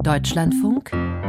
Deutschlandfunk,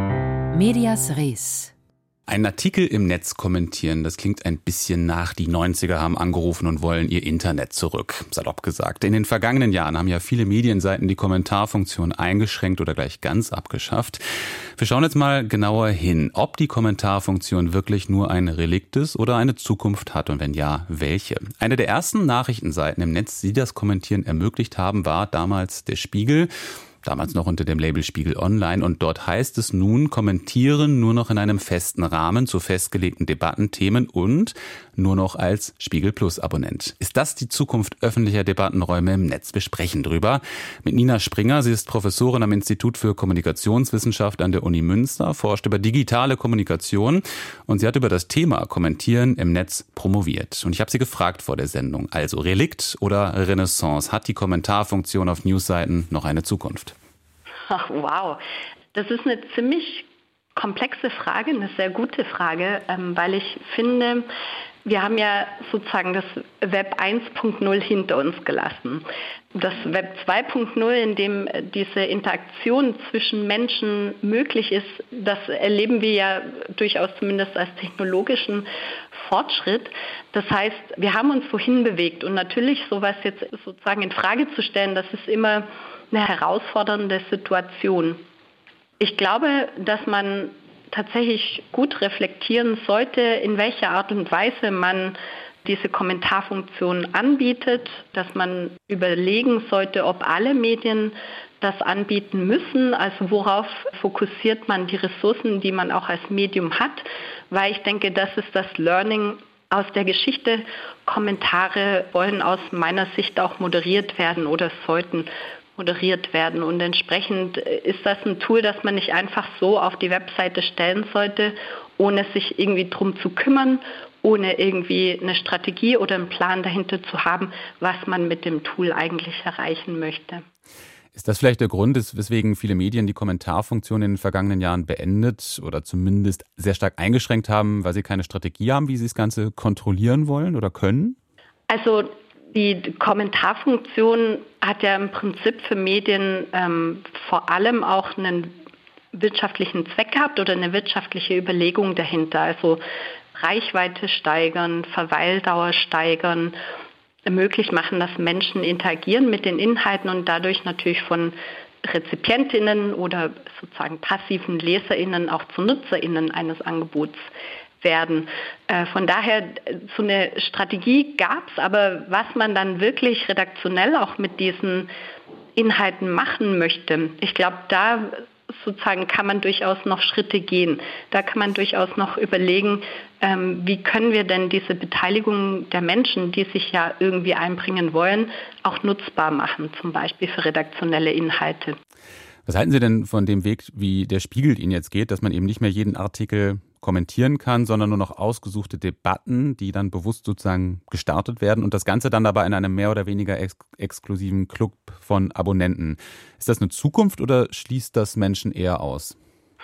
Medias Res. Einen Artikel im Netz kommentieren, das klingt ein bisschen nach, die 90er haben angerufen und wollen ihr Internet zurück, salopp gesagt. In den vergangenen Jahren haben ja viele Medienseiten die Kommentarfunktion eingeschränkt oder gleich ganz abgeschafft. Wir schauen jetzt mal genauer hin, ob die Kommentarfunktion wirklich nur ein Relikt ist oder eine Zukunft hat und wenn ja, welche. Eine der ersten Nachrichtenseiten im Netz, die das Kommentieren ermöglicht haben, war damals der Spiegel. Damals noch unter dem Label Spiegel Online. Und dort heißt es nun, kommentieren nur noch in einem festen Rahmen zu festgelegten Debattenthemen und nur noch als Spiegel Plus Abonnent. Ist das die Zukunft öffentlicher Debattenräume im Netz? Wir sprechen drüber mit Nina Springer. Sie ist Professorin am Institut für Kommunikationswissenschaft an der Uni Münster, forscht über digitale Kommunikation und sie hat über das Thema Kommentieren im Netz promoviert. Und ich habe sie gefragt vor der Sendung, also Relikt oder Renaissance? Hat die Kommentarfunktion auf Newsseiten noch eine Zukunft? Ach, wow, das ist eine ziemlich komplexe Frage, eine sehr gute Frage, weil ich finde, wir haben ja sozusagen das Web 1.0 hinter uns gelassen. Das Web 2.0, in dem diese Interaktion zwischen Menschen möglich ist, das erleben wir ja durchaus zumindest als technologischen Fortschritt. Das heißt, wir haben uns wohin bewegt und natürlich sowas jetzt sozusagen in Frage zu stellen, das ist immer eine herausfordernde Situation. Ich glaube, dass man tatsächlich gut reflektieren sollte, in welcher Art und Weise man diese Kommentarfunktion anbietet, dass man überlegen sollte, ob alle Medien das anbieten müssen, also worauf fokussiert man die Ressourcen, die man auch als Medium hat, weil ich denke, das ist das Learning aus der Geschichte. Kommentare wollen aus meiner Sicht auch moderiert werden oder sollten moderiert werden. Und entsprechend ist das ein Tool, das man nicht einfach so auf die Webseite stellen sollte, ohne sich irgendwie drum zu kümmern, ohne irgendwie eine Strategie oder einen Plan dahinter zu haben, was man mit dem Tool eigentlich erreichen möchte. Ist das vielleicht der Grund, weswegen viele Medien die Kommentarfunktion in den vergangenen Jahren beendet oder zumindest sehr stark eingeschränkt haben, weil sie keine Strategie haben, wie sie das Ganze kontrollieren wollen oder können? Also die Kommentarfunktion hat ja im Prinzip für Medien vor allem auch einen wirtschaftlichen Zweck gehabt oder eine wirtschaftliche Überlegung dahinter. Also Reichweite steigern, Verweildauer steigern, möglich machen, dass Menschen interagieren mit den Inhalten und dadurch natürlich von RezipientInnen oder sozusagen passiven LeserInnen auch zu NutzerInnen eines Angebots werden. Von daher, so eine Strategie gab es, aber was man dann wirklich redaktionell auch mit diesen Inhalten machen möchte, ich glaube, da sozusagen kann man durchaus noch Schritte gehen. Da kann man durchaus noch überlegen, wie können wir denn diese Beteiligung der Menschen, die sich ja irgendwie einbringen wollen, auch nutzbar machen, zum Beispiel für redaktionelle Inhalte. Was halten Sie denn von dem Weg, wie der Spiegel Ihnen jetzt geht, dass man eben nicht mehr jeden Artikel kommentieren kann, sondern nur noch ausgesuchte Debatten, die dann bewusst sozusagen gestartet werden und das Ganze dann dabei in einem mehr oder weniger exklusiven Club von Abonnenten. Ist das eine Zukunft oder schließt das Menschen eher aus?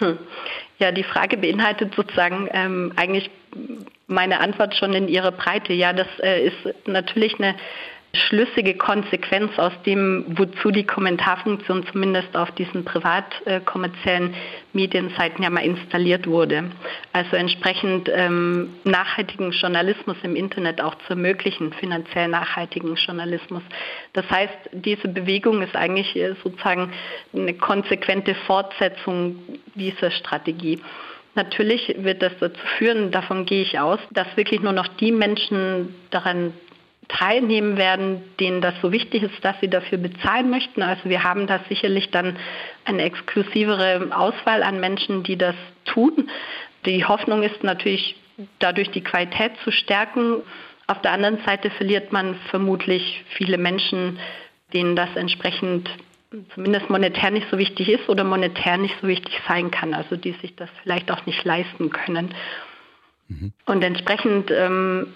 Ja, die Frage beinhaltet sozusagen eigentlich meine Antwort schon in ihrer Breite. Ja, das ist natürlich eine schlüssige Konsequenz aus dem, wozu die Kommentarfunktion zumindest auf diesen privat kommerziellen Medienseiten ja mal installiert wurde. Also entsprechend nachhaltigen Journalismus im Internet auch zu ermöglichen, finanziell nachhaltigen Journalismus. Das heißt, diese Bewegung ist eigentlich sozusagen eine konsequente Fortsetzung dieser Strategie. Natürlich wird das dazu führen, davon gehe ich aus, dass wirklich nur noch die Menschen daran teilnehmen werden, denen das so wichtig ist, dass sie dafür bezahlen möchten. Also wir haben da sicherlich dann eine exklusivere Auswahl an Menschen, die das tun. Die Hoffnung ist natürlich, dadurch die Qualität zu stärken. Auf der anderen Seite verliert man vermutlich viele Menschen, denen das entsprechend zumindest monetär nicht so wichtig ist oder monetär nicht so wichtig sein kann, also die sich das vielleicht auch nicht leisten können. Und entsprechend, es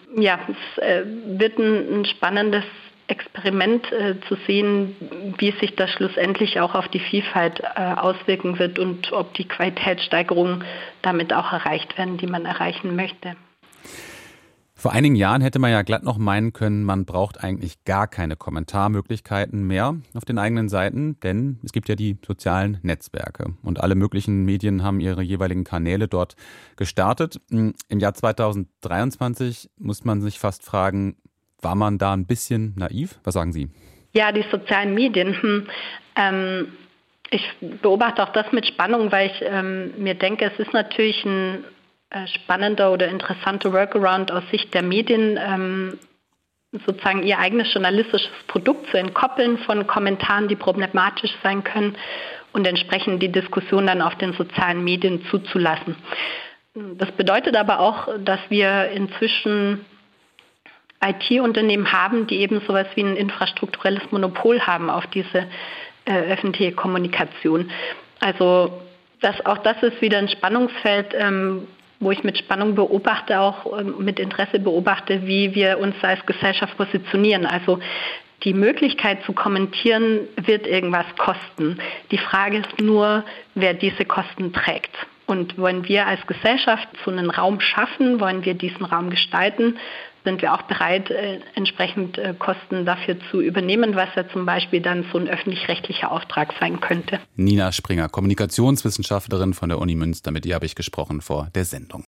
wird ein spannendes Experiment zu sehen, wie sich das schlussendlich auch auf die Vielfalt auswirken wird und ob die Qualitätssteigerungen damit auch erreicht werden, die man erreichen möchte. Vor einigen Jahren hätte man ja glatt noch meinen können, man braucht eigentlich gar keine Kommentarmöglichkeiten mehr auf den eigenen Seiten, denn es gibt ja die sozialen Netzwerke und alle möglichen Medien haben ihre jeweiligen Kanäle dort gestartet. Im Jahr 2023 muss man sich fast fragen, war man da ein bisschen naiv? Was sagen Sie? Ja, die sozialen Medien. Ich beobachte auch das mit Spannung, weil ich mir denke, es ist natürlich ein spannender oder interessanter Workaround aus Sicht der Medien, sozusagen ihr eigenes journalistisches Produkt zu entkoppeln von Kommentaren, die problematisch sein können und entsprechend die Diskussion dann auf den sozialen Medien zuzulassen. Das bedeutet aber auch, dass wir inzwischen IT-Unternehmen haben, die eben sowas wie ein infrastrukturelles Monopol haben auf diese öffentliche Kommunikation. Also auch das ist wieder ein Spannungsfeld, wo ich mit Spannung beobachte, auch mit Interesse beobachte, wie wir uns als Gesellschaft positionieren. Also die Möglichkeit zu kommentieren wird irgendwas kosten. Die Frage ist nur, wer diese Kosten trägt. Und wollen wir als Gesellschaft so einen Raum schaffen, wollen wir diesen Raum gestalten, sind wir auch bereit, entsprechend Kosten dafür zu übernehmen, was ja zum Beispiel dann so ein öffentlich-rechtlicher Auftrag sein könnte. Nina Springer, Kommunikationswissenschaftlerin von der Uni Münster, mit ihr habe ich gesprochen vor der Sendung.